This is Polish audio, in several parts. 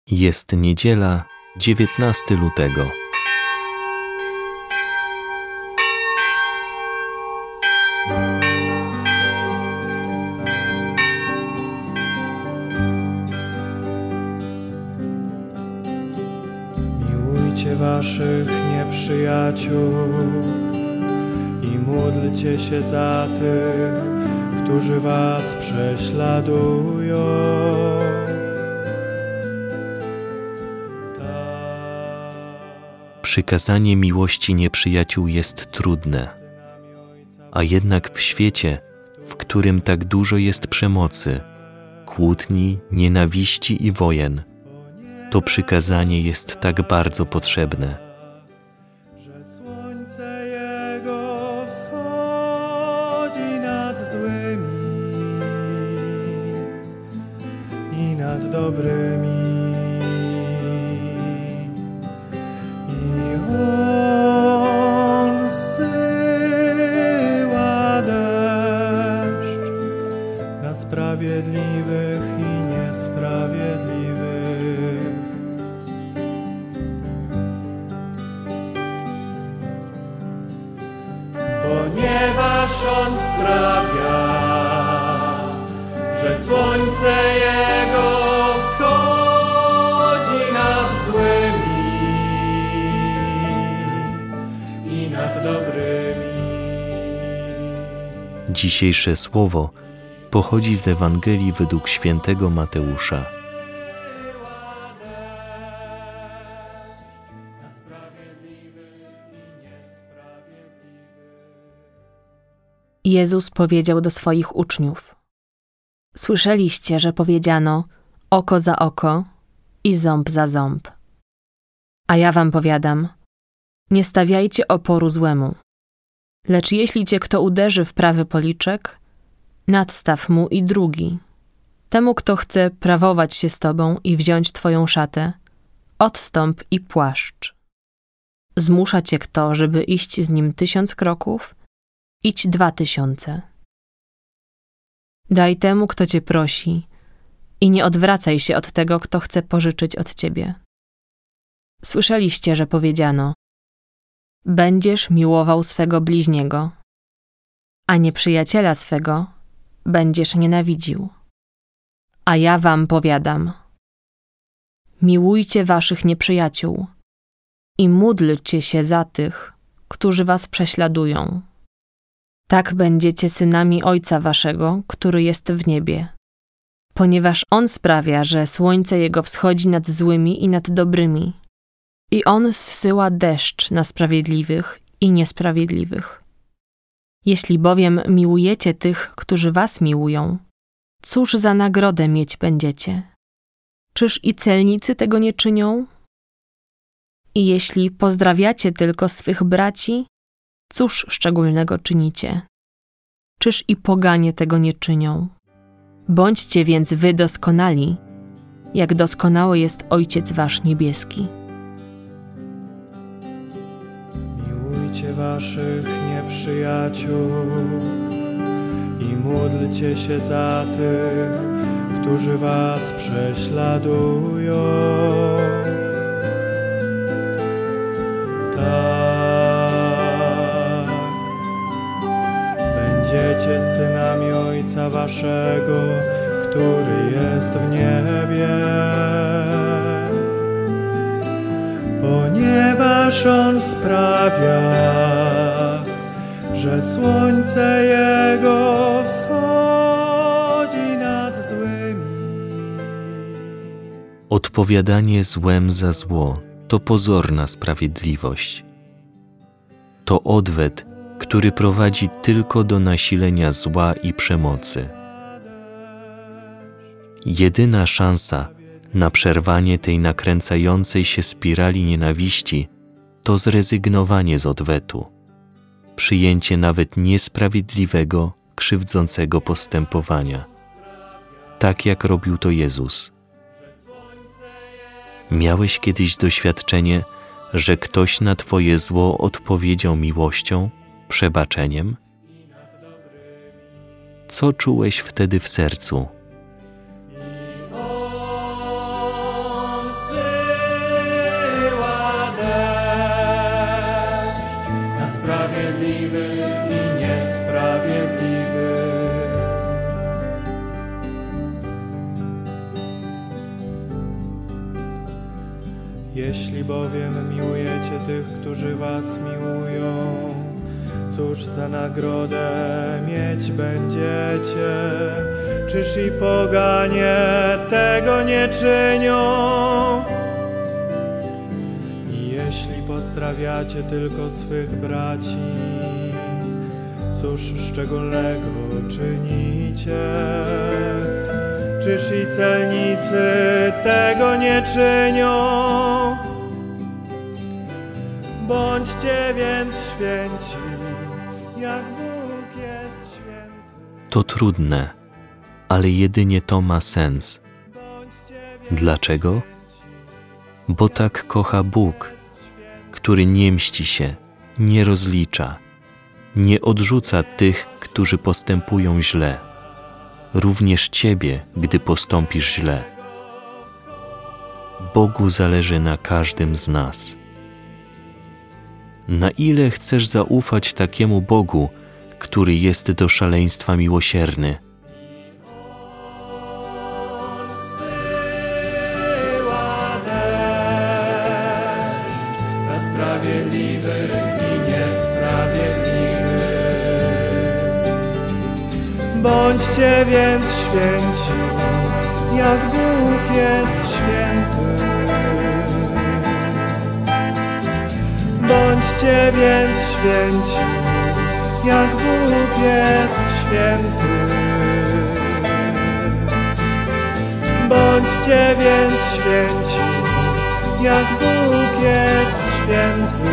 Jest niedziela, 19 lutego. Miłujcie waszych nieprzyjaciół i módlcie się za tych, którzy was prześladują. Przykazanie miłości nieprzyjaciół jest trudne, a jednak w świecie, w którym tak dużo jest przemocy, kłótni, nienawiści i wojen, to przykazanie jest tak bardzo potrzebne. Że słońce Jego wschodzi nad złymi i nad dobrymi. I On zsyła deszcz na sprawiedliwych i niesprawiedliwych. Ponieważ On sprawia, że słońce Jego wschodzi nad złymi i nad dobrymi. Dzisiejsze słowo pochodzi z Ewangelii według świętego Mateusza. Jezus powiedział do swoich uczniów: Słyszeliście, że powiedziano oko za oko i ząb za ząb. A ja wam powiadam, nie stawiajcie oporu złemu. Lecz jeśli cię kto uderzy w prawy policzek, nadstaw mu i drugi. Temu, kto chce prawować się z tobą i wziąć twoją szatę, odstąp i płaszcz. Zmusza cię kto, żeby iść z nim 1000 kroków, idź 2000. Daj temu, kto cię prosi, i nie odwracaj się od tego, kto chce pożyczyć od ciebie. Słyszeliście, że powiedziano: będziesz miłował swego bliźniego, a nieprzyjaciela swego będziesz nienawidził. A ja wam powiadam: miłujcie waszych nieprzyjaciół i módlcie się za tych, którzy was prześladują. Tak będziecie synami Ojca waszego, który jest w niebie. Ponieważ On sprawia, że słońce Jego wschodzi nad złymi i nad dobrymi. I On zsyła deszcz na sprawiedliwych i niesprawiedliwych. Jeśli bowiem miłujecie tych, którzy was miłują, cóż za nagrodę mieć będziecie? Czyż i celnicy tego nie czynią? I jeśli pozdrawiacie tylko swych braci, cóż szczególnego czynicie? Czyż i poganie tego nie czynią? Bądźcie więc wy doskonali, jak doskonały jest Ojciec wasz niebieski. Miłujcie waszych nieprzyjaciół i módlcie się za tych, którzy was prześladują. Będziecie synami Ojca waszego, który jest w niebie. Ponieważ On sprawia, że słońce Jego wschodzi nad złymi. Odpowiadanie złem za zło to pozorna sprawiedliwość. To odwet, który prowadzi tylko do nasilenia zła i przemocy. Jedyna szansa na przerwanie tej nakręcającej się spirali nienawiści to zrezygnowanie z odwetu, przyjęcie nawet niesprawiedliwego, krzywdzącego postępowania, tak jak robił to Jezus. Miałeś kiedyś doświadczenie, że ktoś na twoje zło odpowiedział miłością, przebaczeniem? Co czułeś wtedy w sercu? On Jeśli bowiem miłujecie tych, którzy was miłują, cóż za nagrodę mieć będziecie? Czyż i poganie tego nie czynią? I jeśli pozdrawiacie tylko swych braci, cóż szczególnego czynicie? Czyż i celnicy tego nie czynią? Bądźcie więc święci, jak Bóg jest święty. To trudne, ale jedynie to ma sens. Dlaczego? Bo tak kocha Bóg, który nie mści się, nie rozlicza, nie odrzuca tych, którzy postępują źle, również ciebie, gdy postąpisz źle. Bogu zależy na każdym z nas. Na ile chcesz zaufać takiemu Bogu, który jest do szaleństwa miłosierny? Sprawiedliwych i niesprawiedliwych. Bądźcie więc święci, jak Bóg jest święty. Bądźcie więc święci, jak Bóg jest święty. Bądźcie więc święci, jak Bóg jest święty.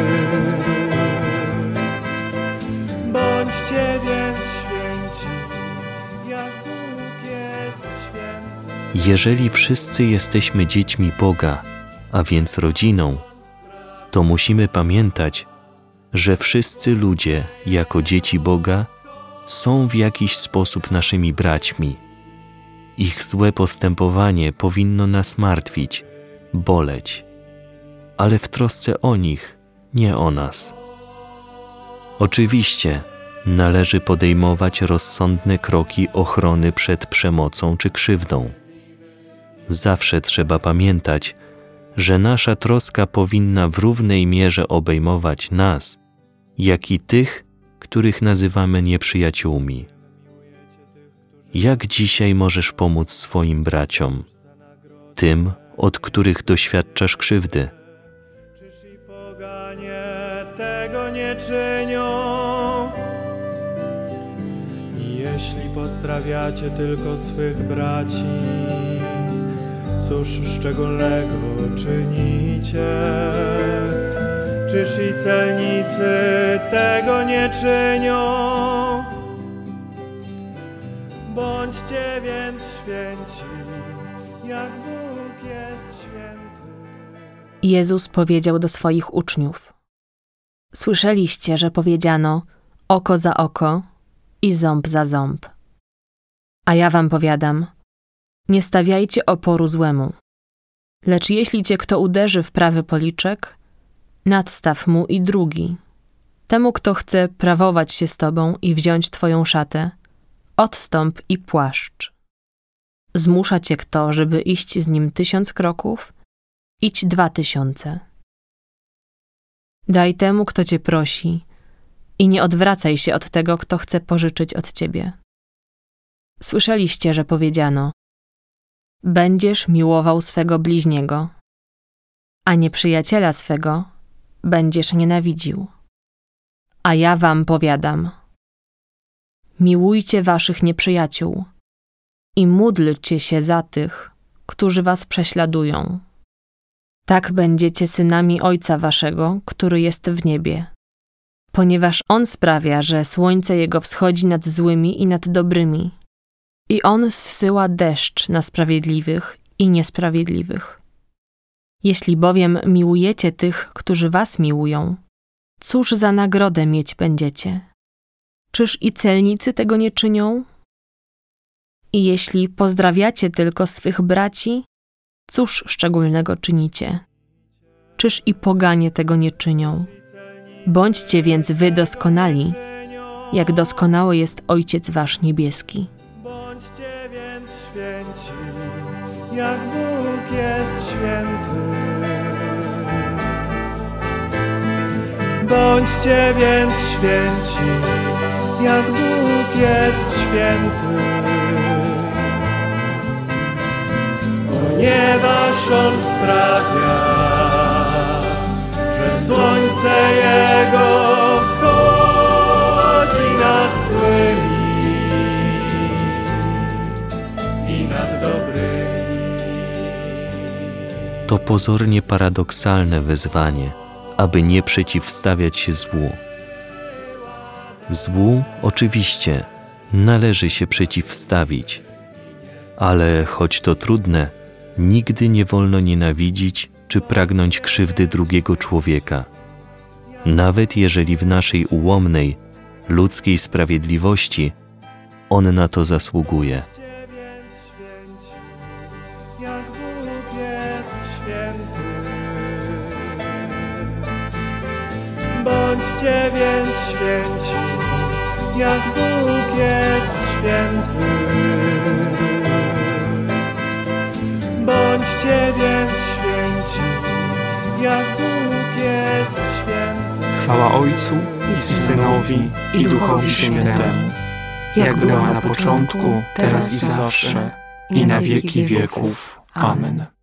Bądźcie więc święci, jak Bóg jest święty. Jeżeli wszyscy jesteśmy dziećmi Boga, a więc rodziną, to musimy pamiętać, że wszyscy ludzie, jako dzieci Boga, są w jakiś sposób naszymi braćmi. Ich złe postępowanie powinno nas martwić, boleć, ale w trosce o nich, nie o nas. Oczywiście należy podejmować rozsądne kroki ochrony przed przemocą czy krzywdą. Zawsze trzeba pamiętać, że nasza troska powinna w równej mierze obejmować nas, jak i tych, których nazywamy nieprzyjaciółmi. Jak dzisiaj możesz pomóc swoim braciom, tym, od których doświadczasz krzywdy? Czyż i poganie tego nie czynią? I jeśli pozdrawiacie tylko swych braci, cóż szczególnego czynicie? Czyż i celnicy tego nie czynią? Bądźcie więc święci, jak Bóg jest święty. Jezus powiedział do swoich uczniów: Słyszeliście, że powiedziano oko za oko i ząb za ząb. A ja wam powiadam, nie stawiajcie oporu złemu. Lecz jeśli cię kto uderzy w prawy policzek, nadstaw mu i drugi. Temu, kto chce prawować się z tobą i wziąć twoją szatę, odstąp i płaszcz. Zmusza cię kto, żeby iść z nim 1000 kroków, idź 2000. Daj temu, kto cię prosi, i nie odwracaj się od tego, kto chce pożyczyć od ciebie. Słyszeliście, że powiedziano: będziesz miłował swego bliźniego, a nieprzyjaciela swego będziesz nienawidził. A ja wam powiadam: miłujcie waszych nieprzyjaciół i módlcie się za tych, którzy was prześladują. Tak będziecie synami Ojca waszego, który jest w niebie, ponieważ On sprawia, że słońce Jego wschodzi nad złymi i nad dobrymi, i On zsyła deszcz na sprawiedliwych i niesprawiedliwych. Jeśli bowiem miłujecie tych, którzy was miłują, cóż za nagrodę mieć będziecie? Czyż i celnicy tego nie czynią? I jeśli pozdrawiacie tylko swych braci, cóż szczególnego czynicie? Czyż i poganie tego nie czynią? Bądźcie więc wy doskonali, jak doskonały jest Ojciec wasz niebieski. Bądźcie więc święci, jak Bóg jest święty. Bądźcie więc święci, jak Bóg jest święty. Ponieważ On sprawia, że słońce Jego wschodzi nad złymi i nad dobrymi. To pozornie paradoksalne wezwanie, aby nie przeciwstawiać się złu. Złu oczywiście należy się przeciwstawić, ale choć to trudne, nigdy nie wolno nienawidzić czy pragnąć krzywdy drugiego człowieka, nawet jeżeli w naszej ułomnej, ludzkiej sprawiedliwości on na to zasługuje. Jak Bóg jest święty. Bądźcie więc święci, jak Bóg jest święty. Bądźcie więc święci, jak Bóg jest święty. Chwała Ojcu i Synowi i Duchowi Świętemu, jak była na początku, teraz i zawsze, i na wieki wieków. Amen.